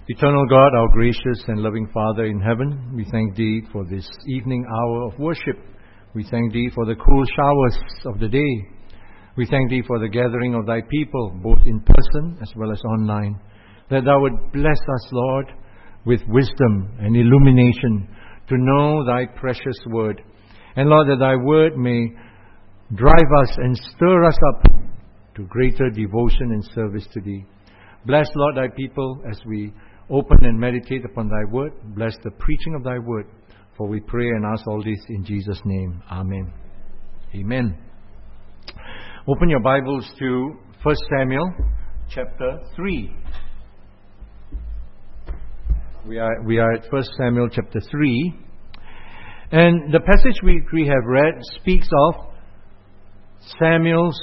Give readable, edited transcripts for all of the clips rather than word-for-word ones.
Eternal God, our gracious and loving Father in heaven, we thank Thee for this evening hour of worship. We thank Thee for the cool showers of the day. We thank Thee for the gathering of Thy people, both in person as well as online. That Thou would bless us, Lord, with wisdom and illumination to know Thy precious word. And Lord, that Thy word may drive us and stir us up to greater devotion and service to Thee. Bless, Lord, Thy people as we open and meditate upon Thy word. Bless the preaching of Thy word. For we pray and ask all this in Jesus' name. Amen. Amen. Open your Bibles to 1 Samuel chapter 3. We are at 1 Samuel chapter 3. And the passage we have read speaks of Samuel's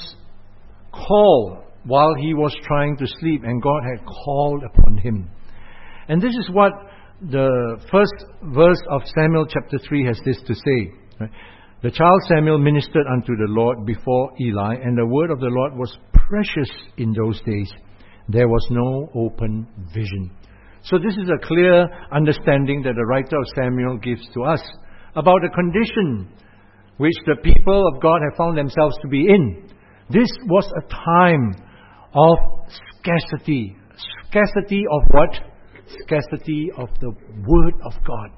call while he was trying to sleep, and God had called upon him. And this is what the first verse of Samuel chapter 3 has this to say. Right? The child Samuel ministered unto the Lord before Eli, and the word of the Lord was precious in those days. There was no open vision. So this is a clear understanding that the writer of Samuel gives to us about the condition which the people of God have found themselves to be in. This was a time of scarcity. Scarcity of what? Scarcity of the Word of God.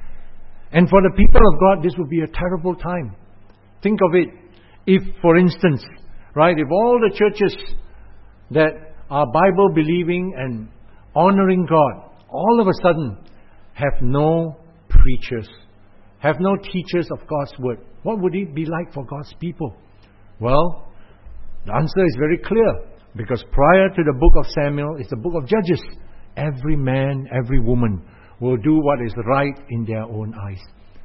And for the people of God, this would be a terrible time. Think of it. If, for instance, right, if all the churches that are Bible-believing and honoring God, all of a sudden have no preachers, have no teachers of God's Word, what would it be like for God's people? Well, the answer is very clear. Because prior to the book of Samuel is the book of Judges. Every man, every woman will do what is right in their own eyes.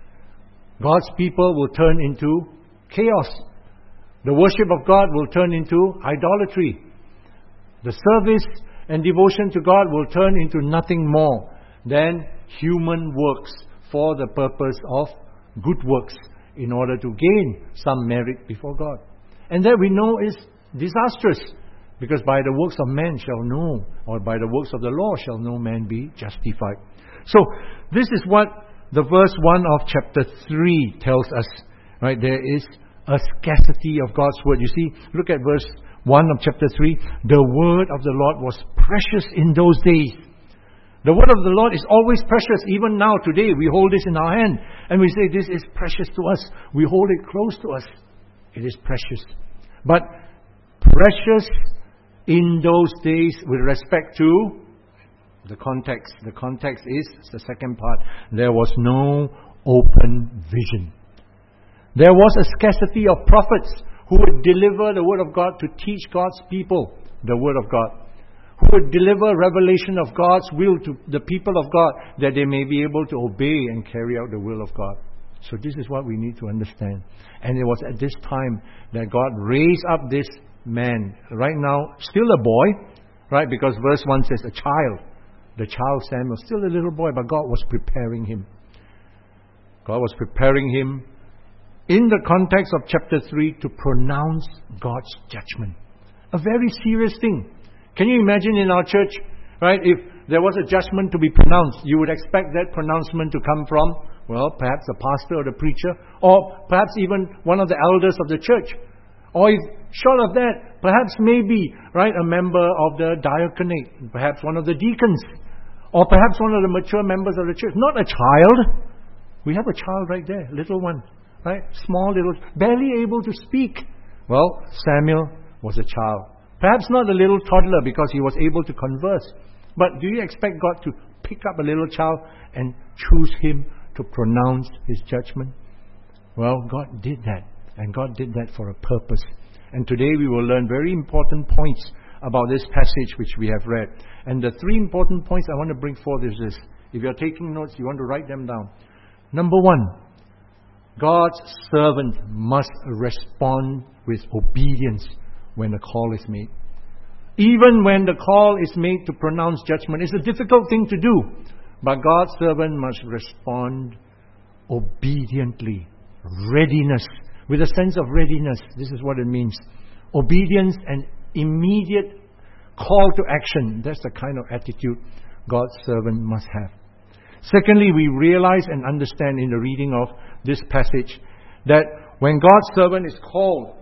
God's people will turn into chaos. The worship of God will turn into idolatry. The service and devotion to God will turn into nothing more than human works for the purpose of good works in order to gain some merit before God. And that we know is disastrous. Because by the works of man shall no, or by the works of the law shall no man be justified. So, this is what the verse 1 of chapter 3 tells us. Right? There is a scarcity of God's word. You see, look at verse 1 of chapter 3. The word of the Lord was precious in those days. The word of the Lord is always precious. Even now, today, we hold this in our hand. And we say, this is precious to us. We hold it close to us. It is precious. But precious in those days with respect to the context. The context is the second part. There was no open vision. There was a scarcity of prophets who would deliver the word of God to teach God's people the word of God. Who would deliver revelation of God's will to the people of God that they may be able to obey and carry out the will of God. So this is what we need to understand. And it was at this time that God raised up this man, right now still a boy, right? Because verse 1 says a child. The child Samuel, still a little boy, but God was preparing him. God was preparing him in the context of chapter 3 to pronounce God's judgment. A very serious thing. Can you imagine in our church, right, if there was a judgment to be pronounced, you would expect that pronouncement to come from, well, perhaps the pastor or the preacher, or perhaps even one of the elders of the church. Or if short of that, perhaps maybe, right, a member of the diaconate, perhaps one of the deacons, or perhaps one of the mature members of the church. Not a child. We have a child right there, little one, right? Small little, barely able to speak. Well, Samuel was a child. Perhaps not a little toddler because he was able to converse. But do you expect God to pick up a little child and choose him to pronounce his judgment? Well, God did that. And God did that for a purpose. And today we will learn very important points about this passage which we have read. And the three important points I want to bring forth is this. If you're taking notes, you want to write them down. Number 1, God's servant must respond with obedience when the call is made. Even when the call is made to pronounce judgment, it's a difficult thing to do. But God's servant must respond obediently. Readiness. With a sense of readiness. This is what it means. Obedience and immediate call to action. That's the kind of attitude God's servant must have. Secondly, we realize and understand in the reading of this passage that when God's servant is called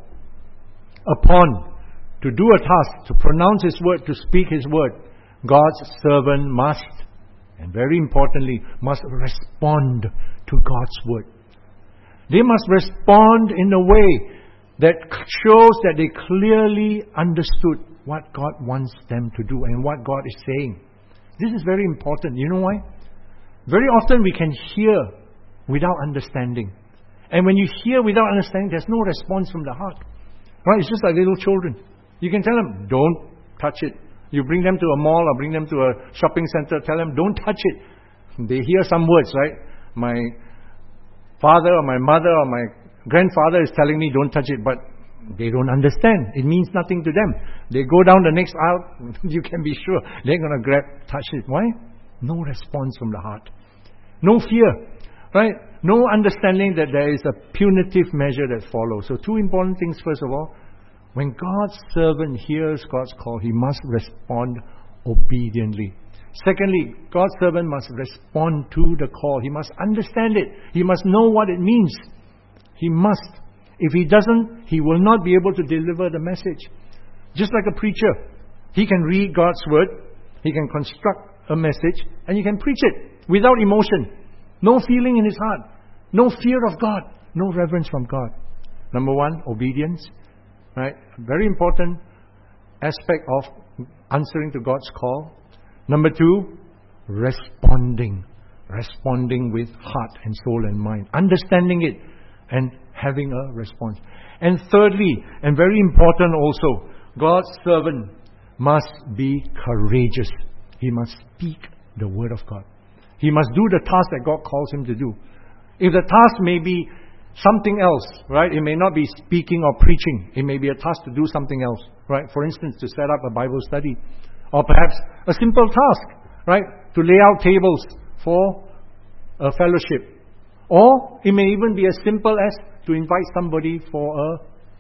upon to do a task, to pronounce His word, to speak His word, God's servant must, and very importantly, must respond to God's word. They must respond in a way that shows that they clearly understood what God wants them to do and what God is saying. This is very important. You know why? Very often we can hear without understanding. And when you hear without understanding, there's no response from the heart. Right? It's just like little children. You can tell them, don't touch it. You bring them to a mall or bring them to a shopping center, tell them, don't touch it. They hear some words, right? My father or my mother or my grandfather is telling me, don't touch it, but they don't understand. It means nothing to them. They go down the next aisle, you can be sure they're going to touch it. Why? No response from the heart. No fear, right? No understanding that there is a punitive measure that follows. So two important things. First of all, when God's servant hears God's call, he must respond obediently. Secondly, God's servant must respond to the call. He must understand it. He must know what it means. He must. If he doesn't, he will not be able to deliver the message. Just like a preacher, he can read God's word, he can construct a message, and he can preach it without emotion. No feeling in his heart. No fear of God. No reverence from God. Number one, obedience. Right? A very important aspect of answering to God's call. Number two, responding. Responding with heart and soul and mind. Understanding it and having a response. And thirdly, and very important also, God's servant must be courageous. He must speak the word of God. He must do the task that God calls him to do. If the task may be something else, right? It may not be speaking or preaching. It may be a task to do something else, right? For instance, to set up a Bible study. Or perhaps a simple task, right? To lay out tables for a fellowship. Or it may even be as simple as to invite somebody for a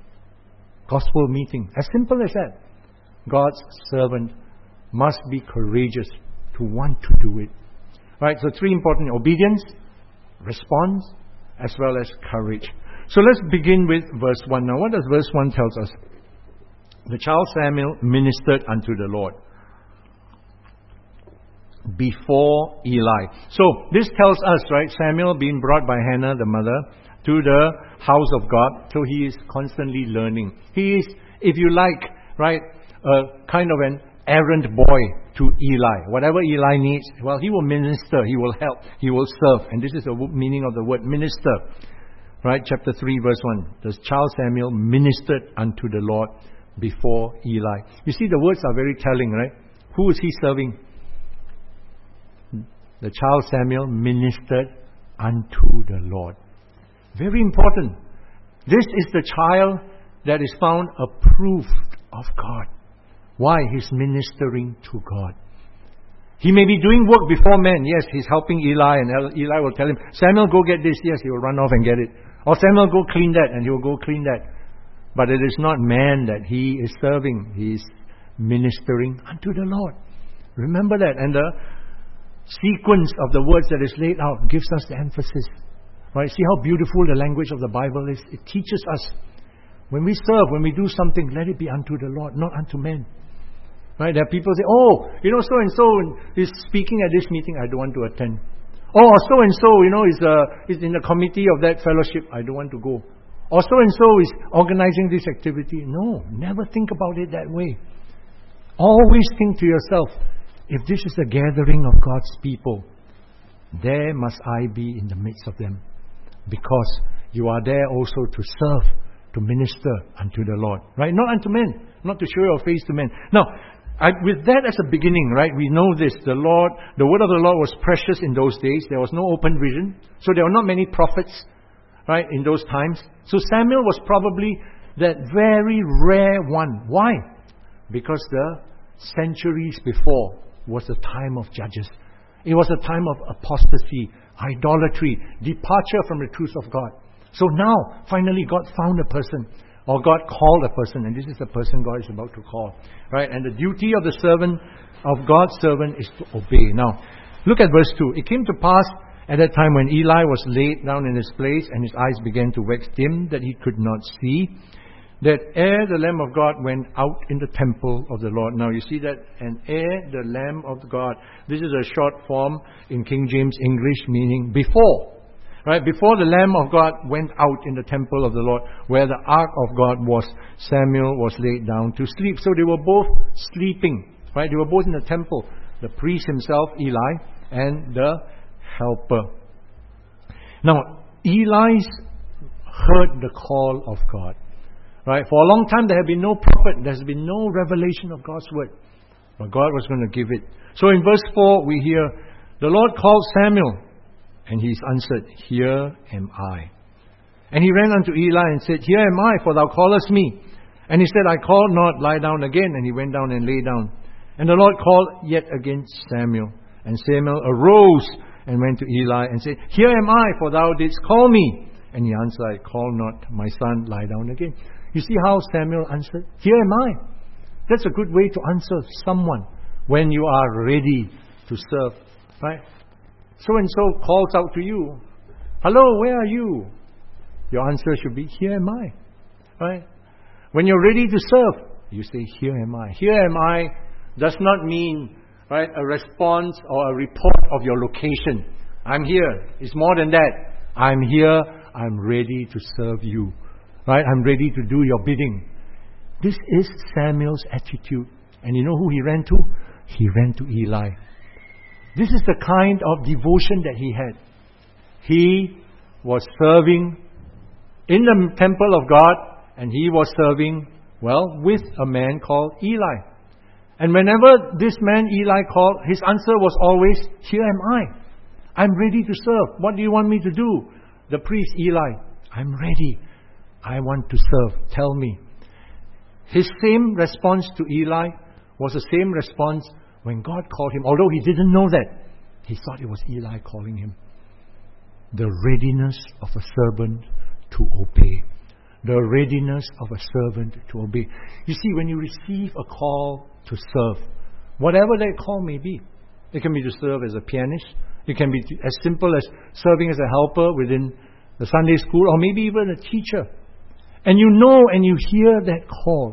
gospel meeting. As simple as that. God's servant must be courageous to want to do it. Right? So three important: obedience, response, as well as courage. So let's begin with verse 1. Now, what does verse 1 tell us? The child Samuel ministered unto the Lord before Eli. So this tells us, right, Samuel being brought by Hannah, the mother, to the house of God. So he is constantly learning. He is, if you like, right, a kind of an errand boy to Eli. Whatever Eli needs, well, he will minister, he will help, he will serve. And this is the meaning of the word minister. Right, chapter 3, verse 1. The child Samuel ministered unto the Lord before Eli. You see, the words are very telling, right? Who is he serving? The child Samuel ministered unto the Lord. Very important. This is the child that is found approved of God. Why? He's ministering to God. He may be doing work before men. Yes, he's helping Eli, and Eli will tell him, Samuel, go get this. Yes, he will run off and get it. Or Samuel, go clean that, and he will go clean that. But it is not man that he is serving. He is ministering unto the Lord. Remember that. And the sequence of the words that is laid out gives us the emphasis. Right? See how beautiful the language of the Bible is? It teaches us, when we serve, when we do something, let it be unto the Lord, not unto men. Right? There are people say, oh, so-and-so is speaking at this meeting, I don't want to attend. Oh, so-and-so, is in the committee of that fellowship, I don't want to go. Or so-and-so is organizing this activity. No, never think about it that way. Always think to yourself, if this is a gathering of God's people, there must I be in the midst of them. Because you are there also to serve, to minister unto the Lord. Right? Not unto men. Not to show your face to men. Now, with that as a beginning, right, we know this. The word of the Lord was precious in those days. There was no open vision. So there were not many prophets, right, in those times. So Samuel was probably that very rare one. Why? Because the centuries before was the time of judges. It was a time of apostasy, idolatry, departure from the truth of God. So now, finally, God found a person or God called a person, and this is the person God is about to call. Right? And the duty of the servant, of God's servant, is to obey. Now, look at verse 2. It came to pass at that time when Eli was laid down in his place, and his eyes began to wax dim, that he could not see, that ere the Lamb of God went out in the temple of the Lord. Now you see that, and ere the Lamb of God. This is a short form in King James English, meaning before. Right? Before the Lamb of God went out in the temple of the Lord, where the ark of God was, Samuel was laid down to sleep. So they were both sleeping. Right? They were both in the temple. The priest himself, Eli, and the helper. Now, Eli's heard the call of God. Right? For a long time there had been no prophet, there has been no revelation of God's word. But God was going to give it. So in verse 4 we hear, the Lord called Samuel, and he answered, Here am I. And he ran unto Eli and said, Here am I, for thou callest me. And he said, I called not, lie down again. And he went down and lay down. And the Lord called yet again Samuel. And Samuel arose and went to Eli and said, Here am I, for thou didst call me. And he answered, I call not, my son, lie down again. You see how Samuel answered? Here am I. That's a good way to answer someone when you are ready to serve. Right? So-and-so calls out to you. Hello, where are you? Your answer should be, Here am I. Right? When you're ready to serve, you say, Here am I. Here am I does not mean, right, a response or a report of your location. I'm here. It's more than that. I'm here. I'm ready to serve you. Right? I'm ready to do your bidding. This is Samuel's attitude. And you know who he ran to? He ran to Eli. This is the kind of devotion that he had. He was serving in the temple of God, and he was serving, with a man called Eli. And whenever this man Eli called, his answer was always, Here am I. I'm ready to serve. What do you want me to do? The priest Eli, I'm ready. I want to serve. Tell me. His same response to Eli was the same response when God called him. Although he didn't know that, he thought it was Eli calling him. The readiness of a servant to obey. The readiness of a servant to obey. You see, when you receive a call to serve, whatever that call may be, it can be to serve as a pianist, it can be as simple as serving as a helper within the Sunday school, or maybe even a teacher. And you know and you hear that call,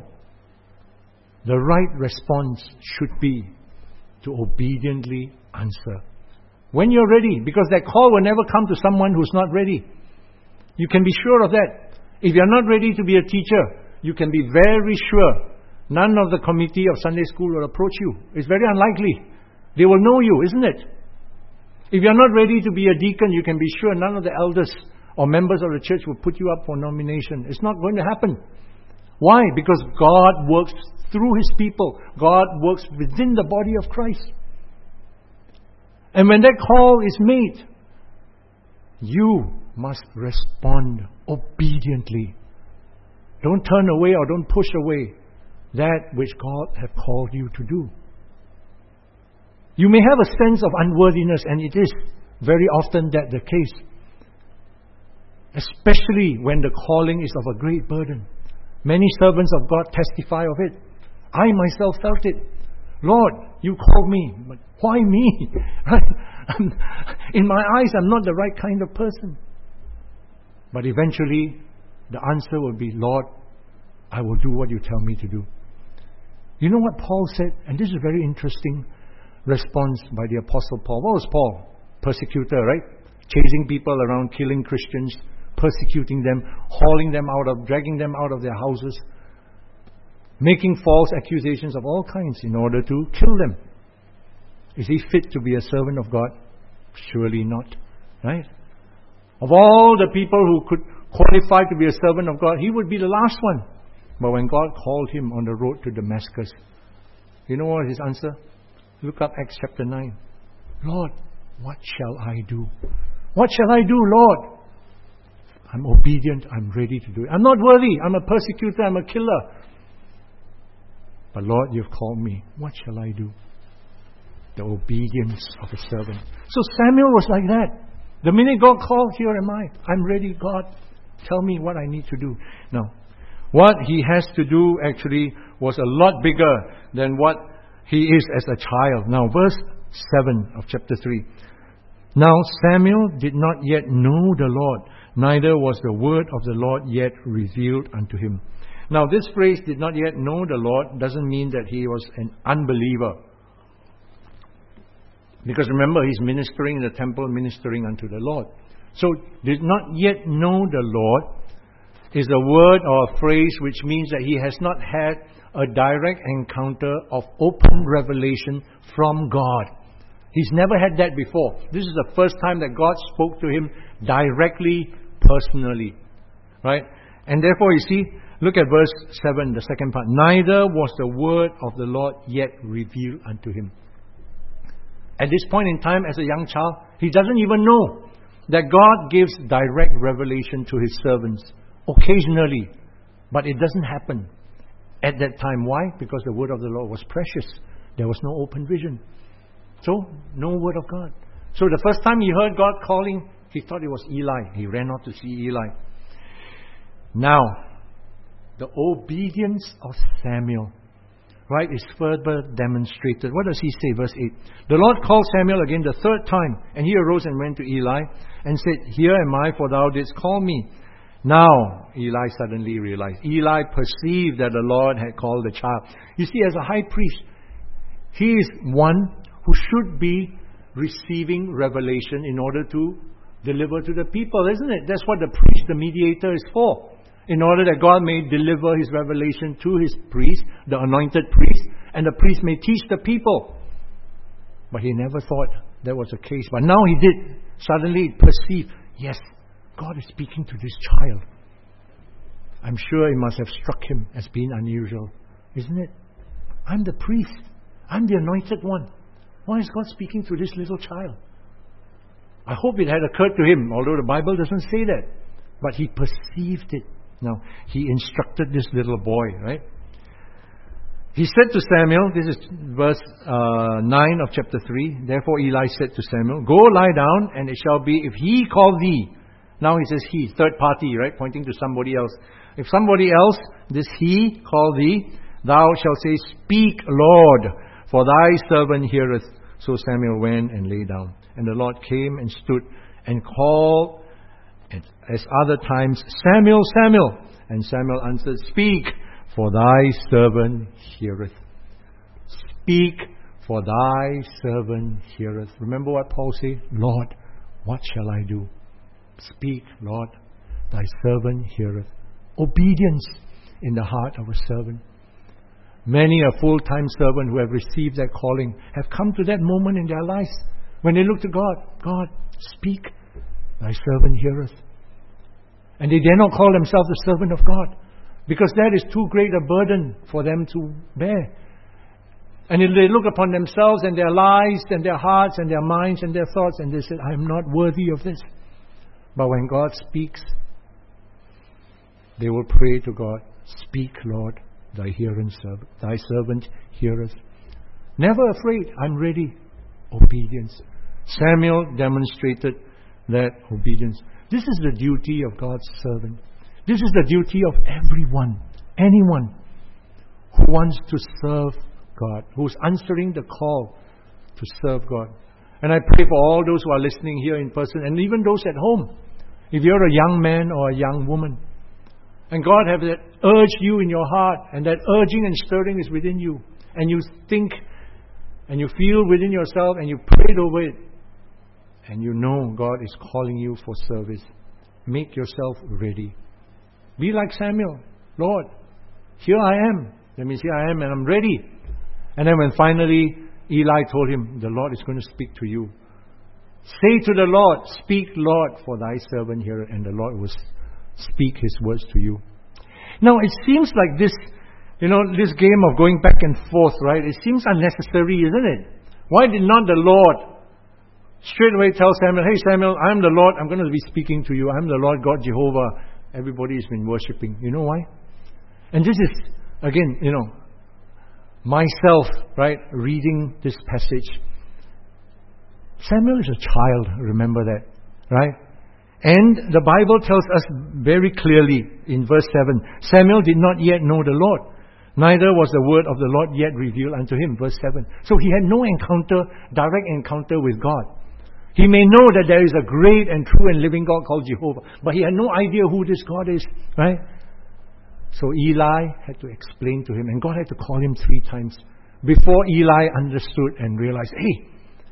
the right response should be to obediently answer. When you're ready, because that call will never come to someone who's not ready. You can be sure of that. If you're not ready to be a teacher, you can be very sure none of the committee of Sunday school will approach you. It's very unlikely. They will know you, isn't it? If you're not ready to be a deacon, you can be sure none of the elders or members of the church will put you up for nomination. It's not going to happen. Why? Because God works through His people. God works within the body of Christ. And when that call is made, you must respond obediently. Don't turn away or don't push away that which God has called you to do. You may have a sense of unworthiness, and it is very often that the case. Especially when the calling is of a great burden. Many servants of God testify of it. I myself felt it. Lord, you called me, but why me? In my eyes, I'm not the right kind of person. But eventually, the answer will be, Lord, I will do what you tell me to do. You know what Paul said? And this is a very interesting response by the Apostle Paul. What was Paul? Persecutor, right? Chasing people around, killing Christians, persecuting them, dragging them out of their houses, making false accusations of all kinds in order to kill them. Is he fit to be a servant of God? Surely not. Right? Of all the people who could qualify to be a servant of God, he would be the last one. But when God called him on the road to Damascus, you know what was his answer? Look up Acts chapter 9. Lord, what shall I do? What shall I do, Lord? I'm obedient. I'm ready to do it. I'm not worthy. I'm a persecutor. I'm a killer. But Lord, you've called me. What shall I do? The obedience of a servant. So Samuel was like that. The minute God called, here am I. I'm ready, God. Tell me what I need to do. Now, What he has to do actually was a lot bigger than what he is as a child. Now, verse 7 of chapter 3. Now Samuel did not yet know the Lord, neither was the word of the Lord yet revealed unto him. Now, this phrase, did not yet know the Lord, doesn't mean that he was an unbeliever. Because remember, he's ministering in the temple, ministering unto the Lord. So, did not yet know the Lord is a word or a phrase which means that he has not had a direct encounter of open revelation from God. He's never had that before. This is the first time that God spoke to him directly, personally. Right? And therefore, you see, look at verse 7, the second part. Neither was the word of the Lord yet revealed unto him. At this point in time, as a young child, he doesn't even know that God gives direct revelation to His servants. Occasionally. But it doesn't happen at that time. Why? Because the word of the Lord was precious. There was no open vision. So, no word of God. So the first time he heard God calling, he thought it was Eli. He ran out to see Eli. Now, the obedience of Samuel, right, is further demonstrated. What does he say? Verse 8. The Lord called Samuel again the third time, and he arose and went to Eli and said, Here am I, for thou didst call me. Now, Eli suddenly realized. Eli perceived that the Lord had called the child. You see, as a high priest, he is one who should be receiving revelation in order to deliver to the people, isn't it? That's what the priest, the mediator, is for. In order that God may deliver His revelation to His priest, the anointed priest, and the priest may teach the people. But he never thought that was the case. But now he did. Suddenly he perceived, yes, God is speaking to this child. I'm sure it must have struck him as being unusual, isn't it? I'm the priest. I'm the anointed one. Why is God speaking to this little child? I hope it had occurred to him, although the Bible doesn't say that. But he perceived it. Now, he instructed this little boy, right? He said to Samuel, this is verse 9 of chapter 3, Therefore Eli said to Samuel, Go lie down, and it shall be, if he call thee. Now he says he, third party, right? Pointing to somebody else. If somebody else, this he, call thee, thou shalt say, Speak, Lord, for thy servant heareth. So Samuel went and lay down. And the Lord came and stood and called as other times, Samuel, Samuel. And Samuel answered, Speak, for thy servant heareth. Speak, for thy servant heareth. Remember what Paul said? Lord, what shall I do? Speak, Lord, thy servant heareth. Obedience in the heart of a servant. Many a full-time servant who have received that calling have come to that moment in their lives when they look to God. God, speak, thy servant heareth. And they dare not call themselves the servant of God, because that is too great a burden for them to bear. And if they look upon themselves and their lives and their hearts and their minds and their thoughts, and they say, I am not worthy of this. But when God speaks, they will pray to God, Speak, Lord, thy servant heareth. Never afraid, I'm ready. Obedience. Samuel demonstrated that obedience. This is the duty of God's servant. This is the duty of everyone, anyone who wants to serve God, who's answering the call to serve God. And I pray for all those who are listening here in person, and even those at home. If you're a young man or a young woman, and God has that urge you in your heart, and that urging and stirring is within you, and you think, and you feel within yourself, and you prayed over it, and you know God is calling you for service, make yourself ready. Be like Samuel. Lord, here I am. That means here I am and I'm ready. And then when finally Eli told him, the Lord is going to speak to you. Say to the Lord, Speak, Lord, for thy servant heareth, and the Lord will speak His words to you. Now it seems like this, this game of going back and forth, right? It seems unnecessary, isn't it? Why did not the Lord straight away tell Samuel, Hey Samuel, I'm the Lord, I'm going to be speaking to you. I'm the Lord God Jehovah. Everybody has been worshipping. You know why? And this is, again, myself, right, reading this passage. Samuel is a child, remember that, right? And the Bible tells us very clearly in verse 7, Samuel did not yet know the Lord, neither was the word of the Lord yet revealed unto him. Verse 7. So he had no direct encounter with God. He may know that there is a great and true and living God called Jehovah, but he had no idea who this God is, right? So Eli had to explain to him, and God had to call him 3 times before Eli understood and realized, hey,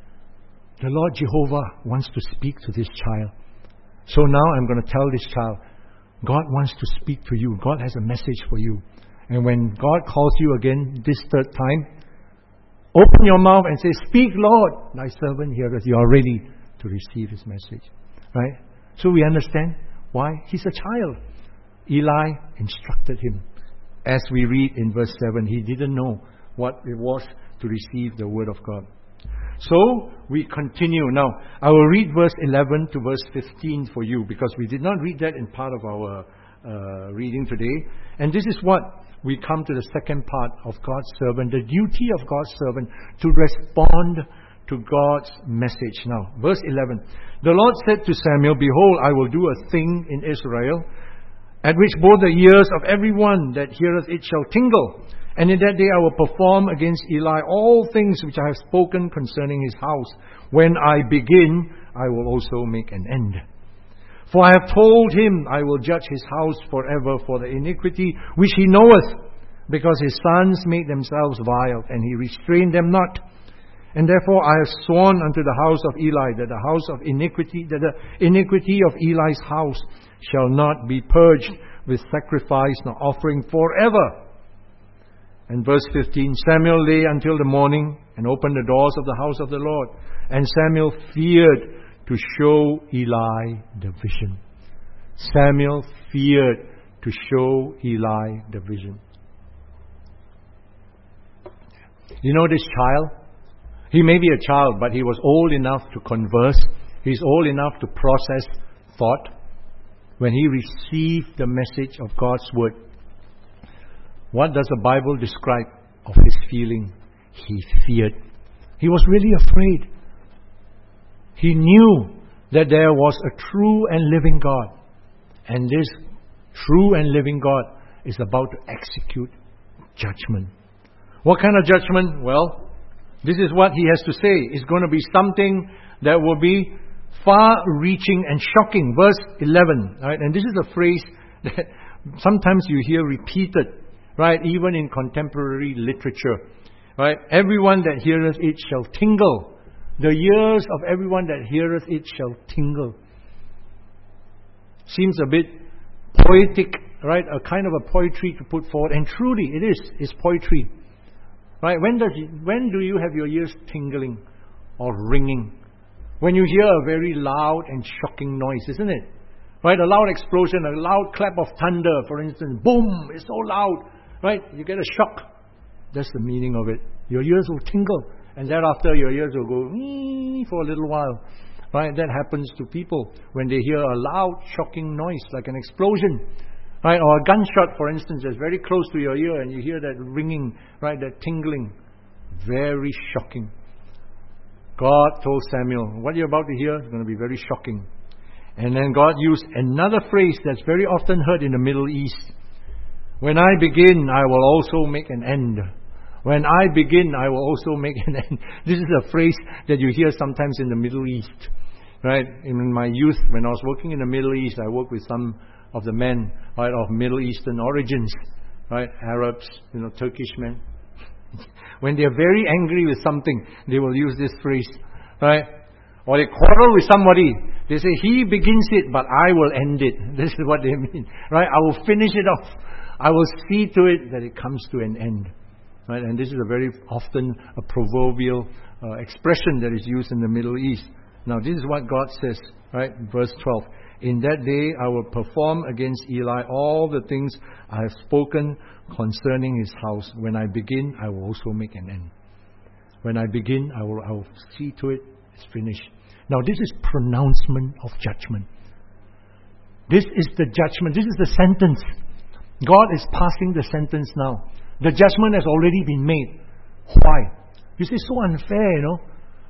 the Lord Jehovah wants to speak to this child. So now I'm going to tell this child, God wants to speak to you. God has a message for you. And when God calls you again this 3rd time, open your mouth and say, speak, Lord, thy servant heareth. You are ready to receive his message. Right? So we understand why. He's a child. Eli instructed him. As we read in verse 7, he didn't know what it was to receive the word of God. So we continue. Now, I will read verse 11 to verse 15 for you, because we did not read that in part of our reading today. And this is what we come to the second part of God's servant, the duty of God's servant to respond to God's message. Now, verse 11. The Lord said to Samuel, behold, I will do a thing in Israel, at which both the ears of everyone that heareth it shall tingle. And in that day I will perform against Eli all things which I have spoken concerning his house. When I begin, I will also make an end. For I have told him, I will judge his house forever for the iniquity which he knoweth, because his sons made themselves vile, and he restrained them not. And therefore I have sworn unto the house of Eli that the iniquity of Eli's house shall not be purged with sacrifice nor offering forever. And verse 15, Samuel lay until the morning and opened the doors of the house of the Lord. And Samuel feared to show Eli the vision. Samuel feared to show Eli the vision. You know this child? He may be a child, but he was old enough to converse. He's old enough to process thought. When he received the message of God's word, what does the Bible describe of his feeling? He feared. He was really afraid. He knew that there was a true and living God. And this true and living God is about to execute judgment. What kind of judgment? Well, this is what he has to say. It's going to be something that will be far-reaching and shocking. Verse 11. Right? And this is a phrase that sometimes you hear repeated, right? Even in contemporary literature. Right? Everyone that heareth it shall tingle. The ears of everyone that heareth it shall tingle. Seems a bit poetic, right? A kind of a poetry to put forward. And truly, it is. It's poetry. Right? When do you have your ears tingling or ringing? When you hear a very loud and shocking noise, isn't it? Right? A loud explosion, a loud clap of thunder, for instance. Boom! It's so loud. Right? You get a shock. That's the meaning of it. Your ears will tingle. And thereafter your ears will go for a little while. Right? That happens to people when they hear a loud, shocking noise like an explosion. Right? Or a gunshot, for instance, that's very close to your ear and you hear that ringing, right? That tingling. Very shocking. God told Samuel, what you're about to hear is going to be very shocking. And then God used another phrase that's very often heard in the Middle East. When I begin, I will also make an end. When I begin, I will also make an end. This is a phrase that you hear sometimes in the Middle East. Right? In my youth, when I was working in the Middle East, I worked with some of the men, right, of Middle Eastern origins. Right? Arabs, Turkish men. When they are very angry with something, they will use this phrase. Right? Or they quarrel with somebody. They say, he begins it, but I will end it. This is what they mean. Right? I will finish it off. I will see to it that it comes to an end. Right? And this is a very often a proverbial expression that is used in the Middle East. Now, this is what God says, right? Verse 12. In that day I will perform against Eli all the things I have spoken concerning his house. When I begin, I will also make an end. When I begin, I will see to it, it's finished. Now, this is pronouncement of judgment. This is the judgment. This is the sentence. God is passing the sentence now. The judgment has already been made. Why? You say, so unfair,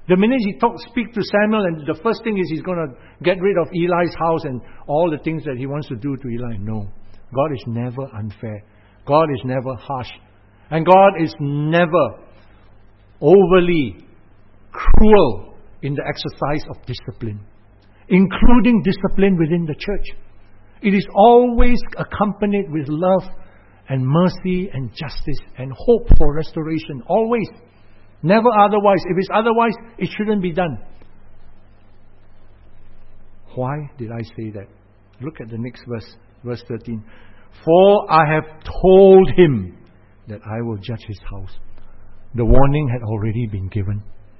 The minute he speak to Samuel, and the first thing is he's going to get rid of Eli's house and all the things that he wants to do to Eli. No. God is never unfair. God is never harsh. And God is never overly cruel in the exercise of discipline, including discipline within the church. It is always accompanied with love and mercy and justice and hope for restoration. Always. Never otherwise. If it's otherwise, it shouldn't be done. Why did I say that? Look at the next verse, verse 13. For I have told him that I will judge his house. The warning had already been given.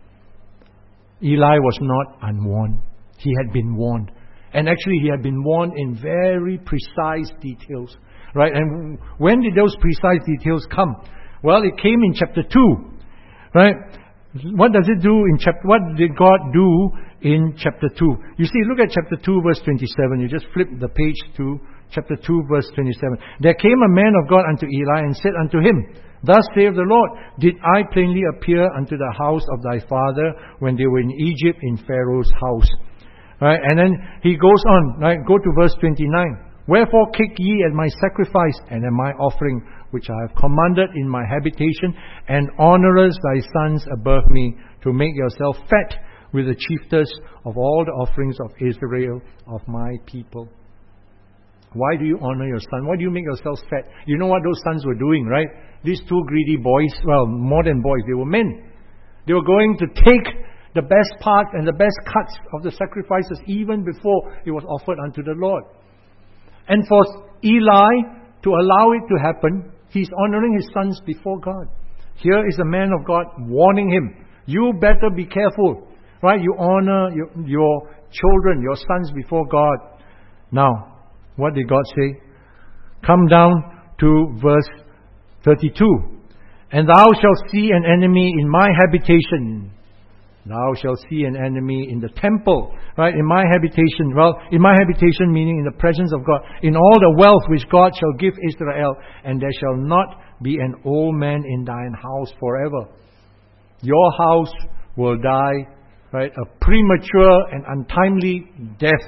Eli was not unwarned. He had been warned. And actually he had been warned in very precise details. Right? And when did those precise details come? Well, it came in chapter 2. Right? What does it do in what did God do in chapter 2? You see, look at chapter 2 verse 27. You just flip the page to chapter 2 verse 27. There came a man of God unto Eli and said unto him, Thus saith the Lord, Did I plainly appear unto the house of thy father when they were in Egypt in Pharaoh's house? Right? And then he goes on. Right? Go to verse 29. Wherefore kick ye at my sacrifice and at my offering, which I have commanded in my habitation, and honourest thy sons above me, to make yourself fat with the chiefest of all the offerings of Israel, of my people. Why do you honour your son? Why do you make yourselves fat? You know what those sons were doing, right? These two greedy boys, well, more than boys, they were men. They were going to take the best part and the best cuts of the sacrifices even before it was offered unto the Lord. And for Eli to allow it to happen, he's honouring his sons before God. Here is a man of God warning him, you better be careful. Right? You honour your children, your sons before God. Now, what did God say? Come down to verse 32. And thou shalt see an enemy in my habitation. Thou shalt see an enemy in the temple. Right? In my habitation. Well, in my habitation meaning in the presence of God. In all the wealth which God shall give Israel. And there shall not be an old man in thine house forever. Your house will die, right? A premature and untimely death.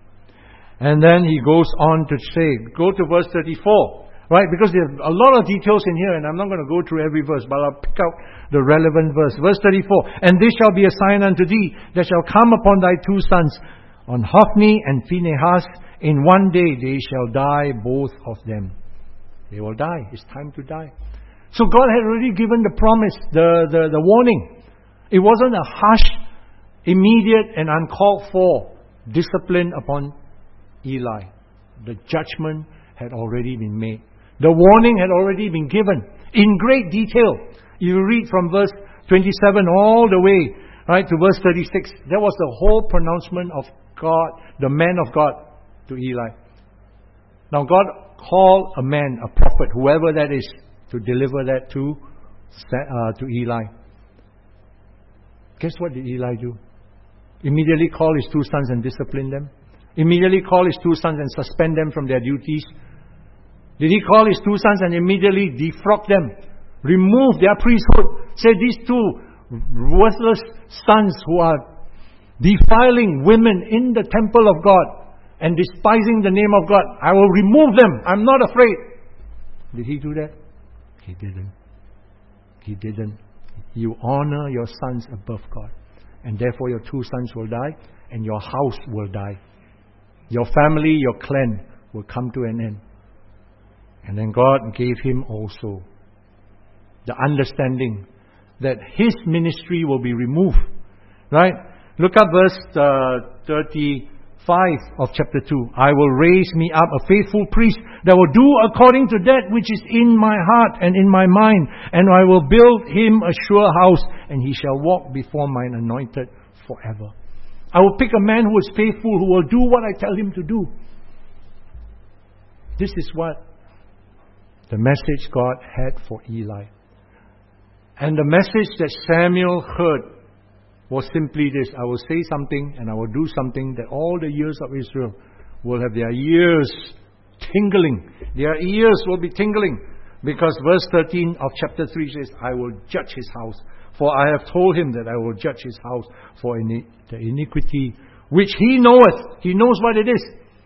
And then he goes on to say, go to verse 34. Right? Because there's a lot of details in here, and I'm not going to go through every verse, but I'll pick out the relevant verse. Verse 34. And this shall be a sign unto thee, that shall come upon thy two sons, on Hophni and Phinehas. In one day they shall die, both of them. They will die. It's time to die. So God had already given the promise, the warning. It wasn't a harsh, immediate and uncalled for discipline upon Eli. The judgment had already been made. The warning had already been given in great detail. You read from verse 27 all the way, right, to verse 36. That was the whole pronouncement of God, the man of God, to Eli. Now God called a man, a prophet, whoever that is, to deliver that to Eli. Guess what did Eli do? Immediately call his two sons and discipline them. Immediately call his two sons and suspend them from their duties. Did he call his two sons and immediately defrock them? Remove their priesthood. Say, these two worthless sons who are defiling women in the temple of God and despising the name of God, I will remove them. I'm not afraid. Did he do that? He didn't. He didn't. You honor your sons above God. And therefore your two sons will die and your house will die. Your family, your clan will come to an end. And then God gave him also the understanding that his ministry will be removed. Right? Look at verse 35 of chapter 2. I will raise me up a faithful priest that will do according to that which is in my heart and in my mind. And I will build him a sure house, and he shall walk before mine anointed forever. I will pick a man who is faithful, who will do what I tell him to do. This is what the message God had for Eli. And the message that Samuel heard was simply this: I will say something and I will do something that all the ears of Israel will have their ears tingling. Their ears will be tingling. Because verse 13 of chapter 3 says, I will judge his house. For I have told him that I will judge his house for the iniquity which he knoweth. He knows what it is.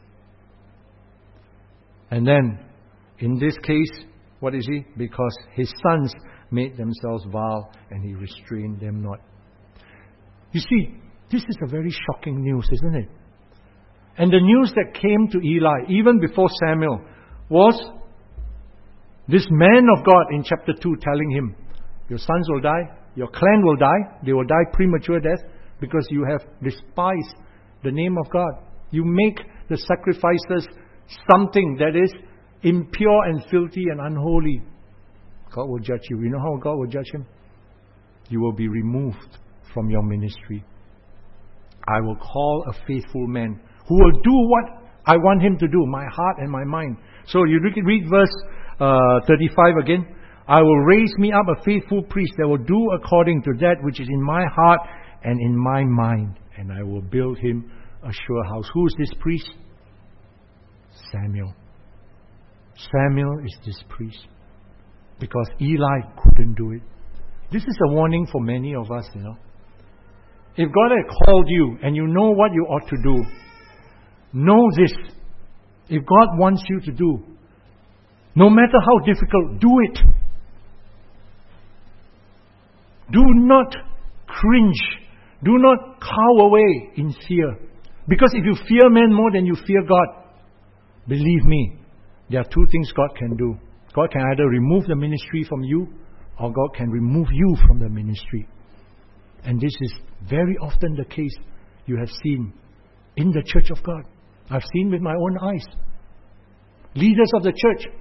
And then, in this case, what is he? Because his sons made themselves vile, and he restrained them not. You see, this is a very shocking news, isn't it? And the news that came to Eli, even before Samuel, was this man of God in chapter 2 telling him, your sons will die, your clan will die, they will die premature death, because you have despised the name of God. You make the sacrifices something that is impure and filthy and unholy. God will judge you. You know how God will judge him? You will be removed from your ministry. I will call a faithful man who will do what I want him to do, my heart and my mind. So you read verse 35 again. I will raise me up a faithful priest that will do according to that which is in my heart and in my mind, and I will build him a sure house. Who is this priest? Samuel. Samuel is this priest, because Eli couldn't do it. This is a warning for many of us, If God had called you and you know what you ought to do, know this. If God wants you to do, no matter how difficult, do it. Do not cringe. Do not cower away in fear. Because if you fear men more than you fear God, believe me, there are two things God can do. God can either remove the ministry from you, or God can remove you from the ministry. And this is very often the case you have seen in the church of God. I've seen with my own eyes. Leaders of the church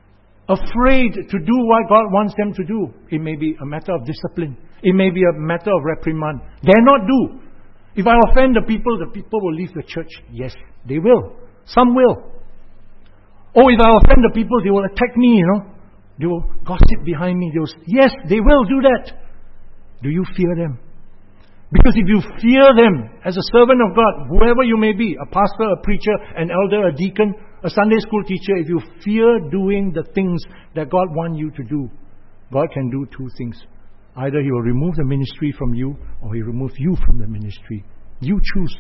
afraid to do what God wants them to do. It may be a matter of discipline. It may be a matter of reprimand. Dare not do. If I offend the people will leave the church. Yes, they will. Some will. Or if I offend the people, they will attack me, They will gossip behind me. Yes, they will do that. Do you fear them? Because if you fear them as a servant of God, whoever you may be, a pastor, a preacher, an elder, a deacon, a Sunday school teacher, if you fear doing the things that God wants you to do, God can do two things. Either He will remove the ministry from you, or He removes you from the ministry. You choose.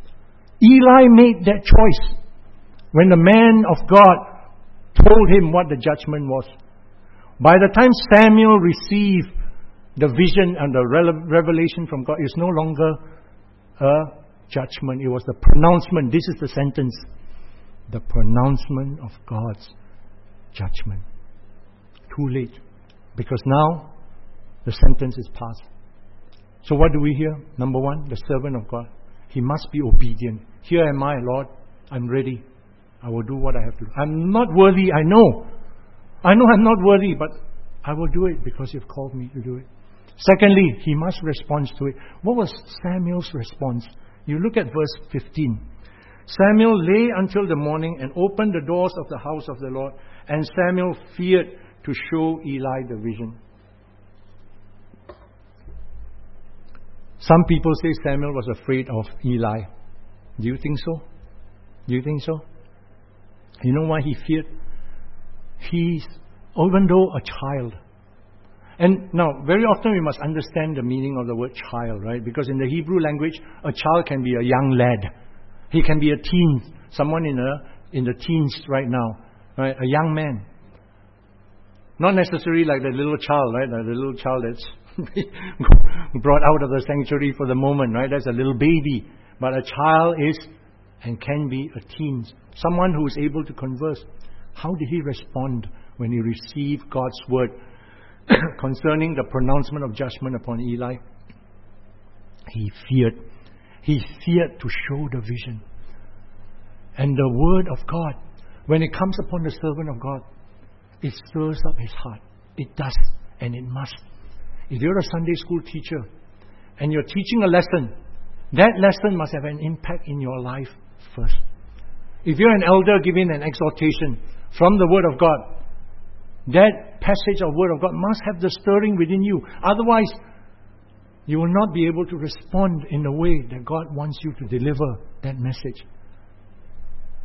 Eli made that choice when the man of God told him what the judgment was. By the time Samuel received the vision and the revelation from God, it's no longer a judgment. It was the pronouncement. This is the sentence. The pronouncement of God's judgment. Too late. Because now the sentence is passed. So what do we hear? Number one, the servant of God. He must be obedient. Here am I, Lord. I'm ready. I will do what I have to do. I'm not worthy, I know. I know I'm not worthy, but I will do it because you've called me to do it. Secondly, he must respond to it. What was Samuel's response? You look at verse 15. Samuel lay until the morning and opened the doors of the house of the Lord, and Samuel feared to show Eli the vision. Some people say Samuel was afraid of Eli. Do you think so? Do you think so? You know why he feared? He's, even though a child. And now, very often we must understand the meaning of the word child, right? Because in the Hebrew language, a child can be a young lad. He can be a teen, someone in the teens right now, right? A young man. Not necessarily like the little child, right? Like the little child that's brought out of the sanctuary for the moment, right? That's a little baby. But a child is and can be a teen. Someone who is able to converse. How did he respond when he received God's word concerning the pronouncement of judgment upon Eli? He feared. He feared to show the vision. And the word of God, when it comes upon the servant of God, it stirs up his heart. It does, and it must. If you're a Sunday school teacher and you're teaching a lesson, that lesson must have an impact in your life first. If you're an elder giving an exhortation from the Word of God, that passage of Word of God must have the stirring within you. Otherwise, you will not be able to respond in the way that God wants you to deliver that message.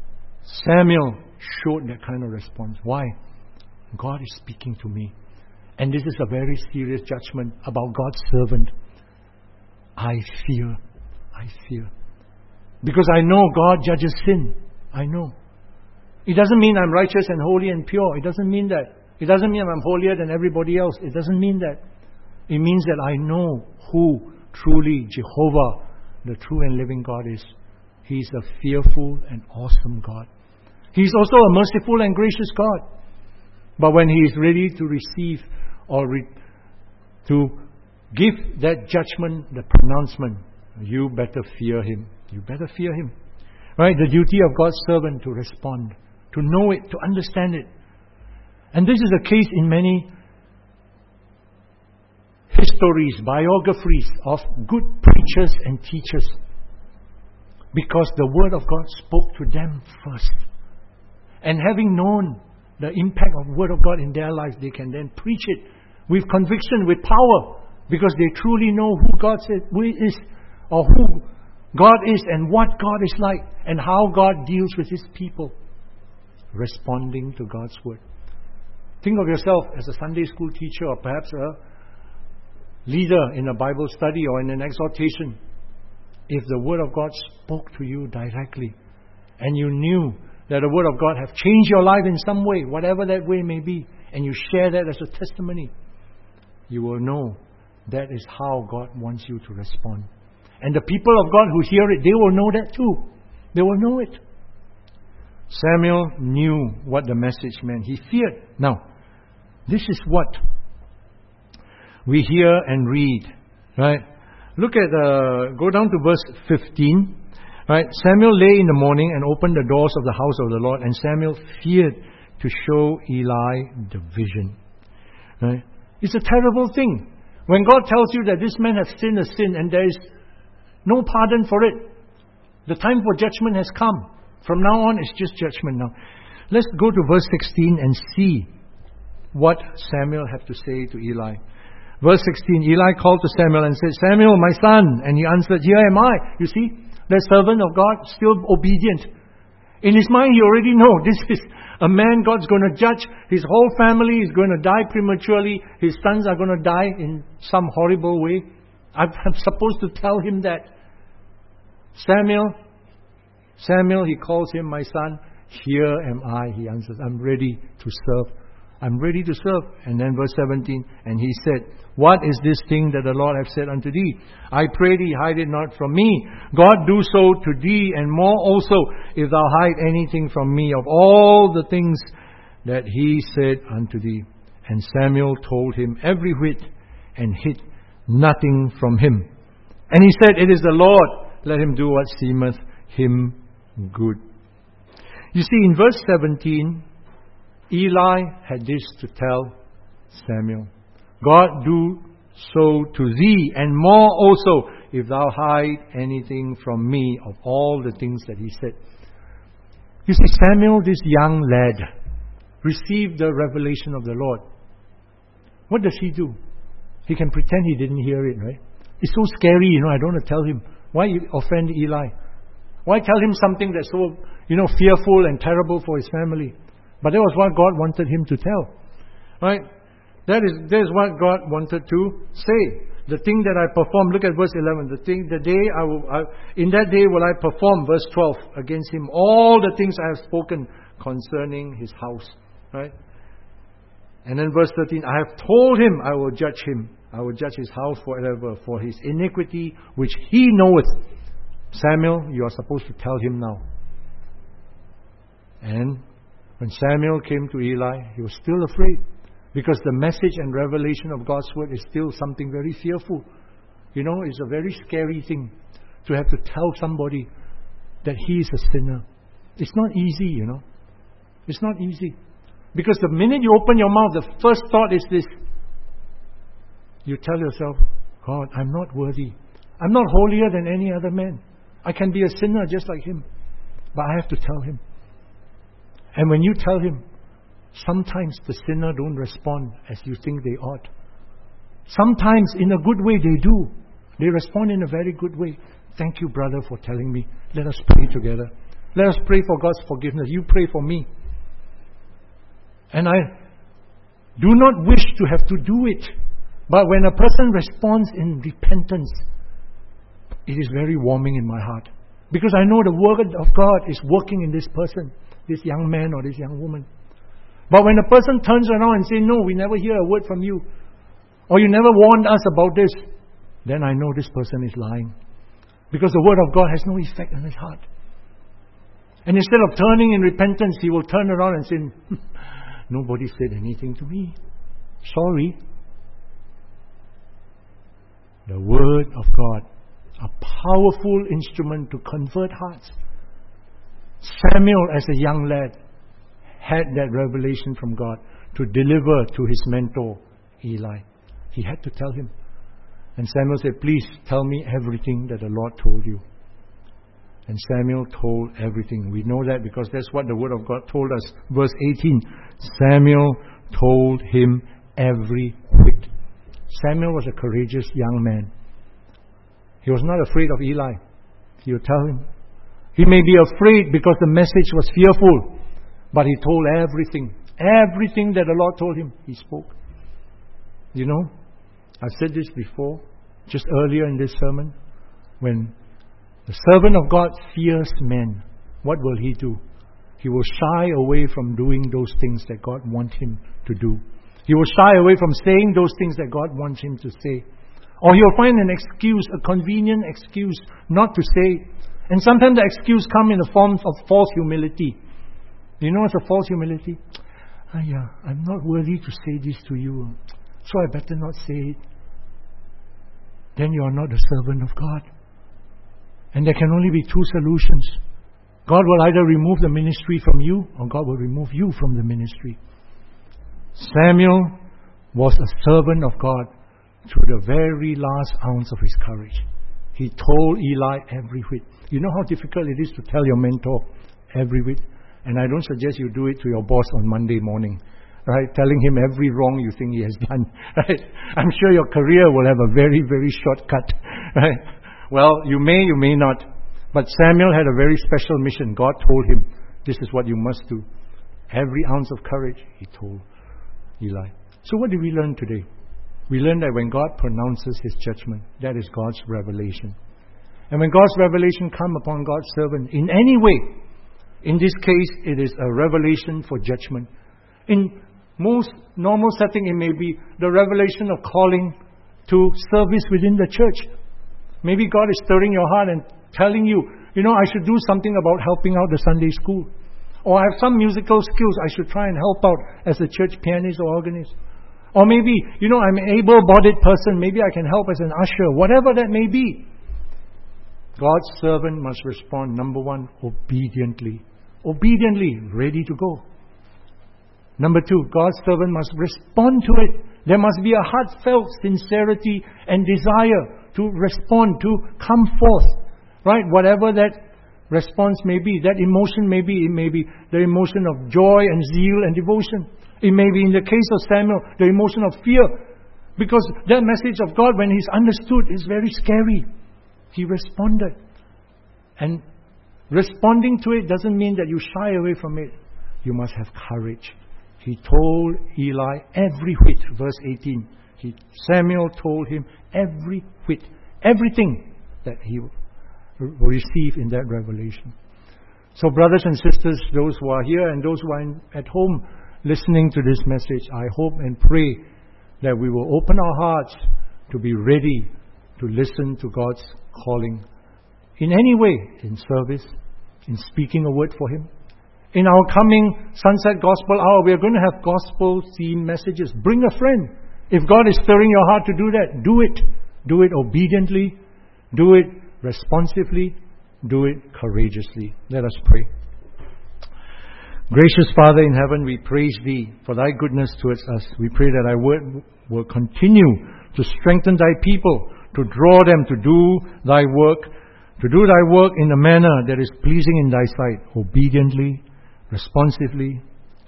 Samuel showed that kind of response. Why? God is speaking to me. And this is a very serious judgment about God's servant. I fear. Because I know God judges sin. I know. It doesn't mean I'm righteous and holy and pure. It doesn't mean that. It doesn't mean I'm holier than everybody else. It doesn't mean that. It means that I know who truly Jehovah, the true and living God, is. He's a fearful and awesome God. He's also a merciful and gracious God. But when He is ready to receive or to give that judgment, the pronouncement, you better fear Him. You better fear Him. Right? The duty of God's servant to respond, to know it, to understand it. And this is the case in many histories, biographies of good preachers and teachers. Because the Word of God spoke to them first. And having known the impact of the Word of God in their lives, they can then preach it with conviction, with power. Because they truly know who God is, or who God is, and what God is like, and how God deals with His people. Responding to God's Word. Think of yourself as a Sunday school teacher, or perhaps a leader in a Bible study or in an exhortation. If the Word of God spoke to you directly, and you knew that the Word of God have changed your life in some way, whatever that way may be, and you share that as a testimony, you will know that is how God wants you to respond. And the people of God who hear it, they will know that too. They will know it. Samuel knew what the message meant. He feared. Now, this is what we hear and read, right? Look at, go down to verse 15. Right? Samuel lay in the morning and opened the doors of the house of the Lord, and Samuel feared to show Eli the vision. Right? It's a terrible thing. When God tells you that this man has sinned a sin and there is no pardon for it, the time for judgment has come. From now on, it's just judgment now. Let's go to verse 16 and see what Samuel had to say to Eli. Verse 16, Eli called to Samuel and said, Samuel, my son. And he answered, here am I. You see, the servant of God, still obedient. In his mind, he already knows this is a man God's going to judge. His whole family is going to die prematurely. His sons are going to die in some horrible way. I'm supposed to tell him that. Samuel, he calls him my son. Here am I, he answers. I'm ready to serve. I'm ready to serve. And then verse 17, and he said, what is this thing that the Lord hath said unto thee? I pray thee, hide it not from me. God do so to thee, and more also, if thou hide anything from me of all the things that he said unto thee. And Samuel told him every whit, and hid nothing from him. And he said, it is the Lord, let him do what seemeth him good. You see, in verse 17, Eli had this to tell Samuel. God do so to thee, and more also, if thou hide anything from me of all the things that he said. You see, Samuel, this young lad, received the revelation of the Lord. What does he do? He can pretend he didn't hear it, right? It's so scary, I don't want to tell him. Why offend Eli? Why tell him something that's so, fearful and terrible for his family? But that was what God wanted him to tell. Right? That is what God wanted to say. The thing that I perform, look at verse 11. In that day will I perform, verse 12, against him all the things I have spoken concerning his house. Right? And then verse 13, I have told him I will judge him. I will judge his house forever for his iniquity which he knoweth. Samuel, you are supposed to tell him now. And when Samuel came to Eli, he was still afraid. Because the message and revelation of God's word is still something very fearful. It's a very scary thing to have to tell somebody that he is a sinner. It's not easy, It's not easy. Because the minute you open your mouth, the first thought is this. You tell yourself, God, I'm not worthy. I'm not holier than any other man. I can be a sinner just like him. But I have to tell him. And when you tell him, sometimes the sinner don't respond as you think they ought. Sometimes in a good way they do. They respond in a very good way. Thank you, brother, for telling me. Let us pray together. Let us pray for God's forgiveness. You pray for me. And do not wish to have to do it. But when a person responds in repentance, it is very warming in my heart. Because I know the word of God is working in this person, this young man or this young woman. But when a person turns around and says, no, we never hear a word from you, or you never warned us about this, then I know this person is lying. Because the word of God has no effect on his heart. And instead of turning in repentance, he will turn around and say, nobody said anything to me. Sorry. The word of God, a powerful instrument to convert hearts. Samuel, as a young lad, had that revelation from God to deliver to his mentor, Eli. He had to tell him. And Samuel said, please tell me everything that the Lord told you. And Samuel told everything. We know that because that's what the Word of God told us. Verse 18, Samuel told him every whit. Samuel was a courageous young man. He was not afraid of Eli. He would tell him. He may be afraid because the message was fearful, but he told everything. Everything that the Lord told him, he spoke. You know, I've said this before, just earlier in this sermon. When the servant of God fears men, what will he do? He will shy away from doing those things that God wants him to do. He will shy away from saying those things that God wants him to say. Or he will find an excuse, a convenient excuse not to say. And sometimes the excuse comes in the form of false humility. You know what's a false humility? I'm not worthy to say this to you, so I better not say it. Then you are not a servant of God. And there can only be two solutions. God will either remove the ministry from you, or God will remove you from the ministry. Samuel was a servant of God to the very last ounce of his courage. He told Eli every whit. You know how difficult it is to tell your mentor every whit? And I don't suggest you do it to your boss on Monday morning, right? Telling him every wrong you think he has done, right? I'm sure your career will have a very, very short cut, right? Well, you may not. But Samuel had a very special mission. God told him, this is what you must do. Every ounce of courage, he told Eli. So what did we learn today? We learned that when God pronounces His judgment, that is God's revelation. And when God's revelation comes upon God's servant in any way, in this case, it is a revelation for judgment. In most normal setting, it may be the revelation of calling to service within the church. Maybe God is stirring your heart and telling you, I should do something about helping out the Sunday school. Or I have some musical skills, I should try and help out as a church pianist or organist. Or maybe, I'm an able-bodied person, maybe I can help as an usher, whatever that may be. God's servant must respond, number one, obediently. Obediently, ready to go. Number two, God's servant must respond to it. There must be a heartfelt sincerity and desire to respond, to come forth. Right? Whatever that response may be, that emotion may be, it may be the emotion of joy and zeal and devotion. It may be, in the case of Samuel, the emotion of fear. Because that message of God, when he's understood, is very scary. He responded. And responding to it doesn't mean that you shy away from it. You must have courage. He told Eli every whit, verse 18. Samuel told him every whit, everything that he will receive in that revelation. So brothers and sisters, those who are here and those who are at home listening to this message, I hope and pray that we will open our hearts to be ready to listen to God's calling in any way, in service, in speaking a word for Him. In our coming Sunset Gospel Hour, we are going to have gospel-themed messages. Bring a friend. If God is stirring your heart to do that, do it. Do it obediently. Do it responsively. Do it courageously. Let us pray. Gracious Father in heaven, we praise Thee for Thy goodness towards us. We pray that Thy word will continue to strengthen Thy people, to draw them to do Thy work, in a manner that is pleasing in Thy sight, obediently, responsively,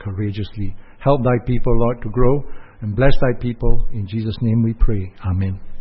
courageously. Help Thy people, Lord, to grow and bless Thy people. In Jesus' name we pray. Amen.